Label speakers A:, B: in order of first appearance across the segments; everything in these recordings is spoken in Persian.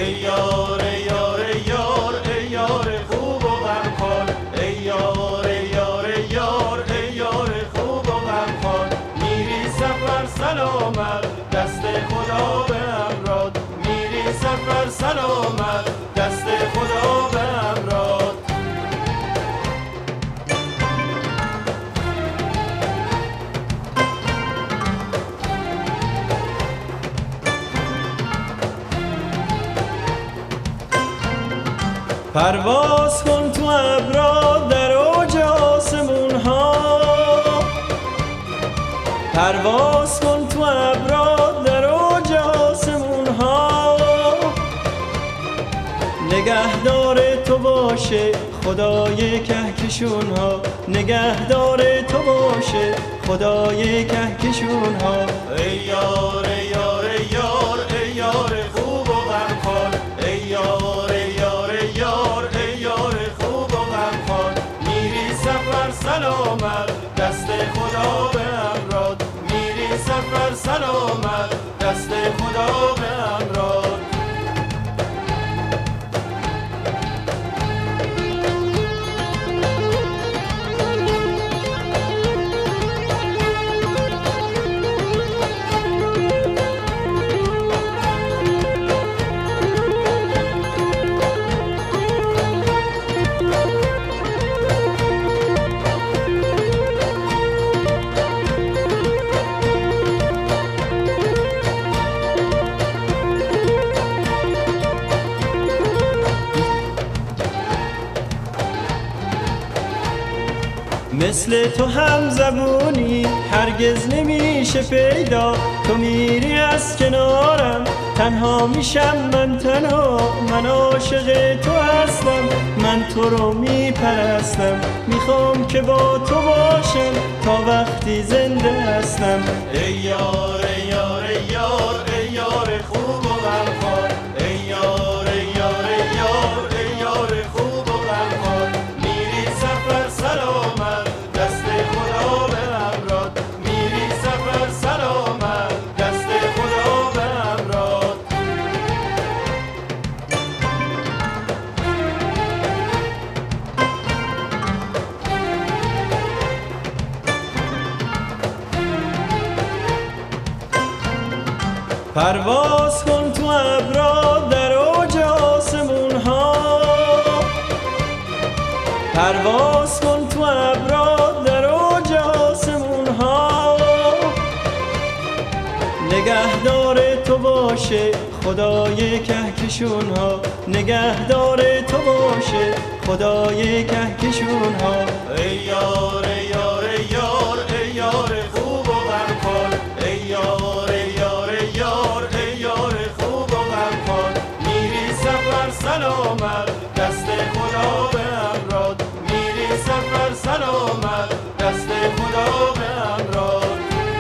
A: ای یار ای یار ای یار ای یار خوب و غمخوار، ای یار ای یار ای یار ای یار خوب و غمخوار. میری سفر سلامت دست خدا به امراد، میری سفر سلامت دست خدا به امراد. پرواز کن تو ابرا در اوج آسمون ها، پرواز کن تو ابرا در اوج آسمون ها. نگهدار تو باشه خدای کهکشون ها، نگهدار تو باشه خدای کهکشون ها. ای یار ای یار ای یار ای یار خوب و غمخوار، ای یار ای یار ای یار ای یار خوب و غمخوار. میری سفر سلامت دست خدا به امراد، میری سفر سلامت دست خدا به امراد. مثل تو هم زبونی هرگز نمیشه پیدا، تو میری از کنارم تنها میشم من تنها. من عاشق تو هستم، من تو رو میپرستم، میخوام که با تو باشم تا وقتی زنده هستم. ای یار ای یار ای یار ای یار خوب و غمخوار، ای یار ای یار ای یار ای یار خوب و غمخوار. میری سفر سلامت دست خدا به امراد، میری سفر سلامت دست خدا به امراد. پرواز کن تو ابرا در اوج آسمون ها، پرواز کن تو ابرا در اوج آسمون ها. نگهدار تو باشه خدای کهکشون ها، نگهدار تو باشه خدای کهکشون ها. ای یار ای یار ای یار ای یار خوب و غمخوار، ای یار ای یار ای یار ای یار خوب و غمخوار. میری سفر سلامت دست خدا به امراد، میری سفر سلامت دست خدا به امراد.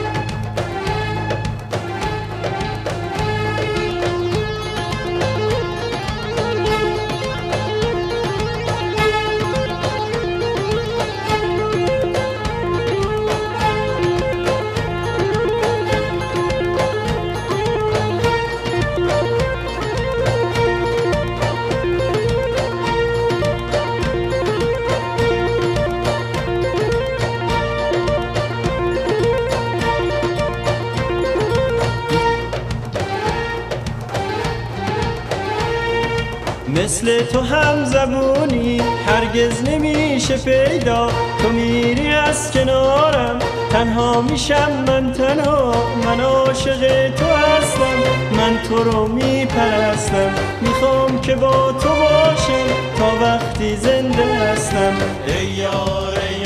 A: مثل تو هم زبونی هرگز نمیشه پیدا، تو میری از کنارم تنها میشم من تنها. من عاشق تو هستم، من تو رو میپرستم، میخوام که با تو باشم تا وقتی زنده هستم. ای یار ای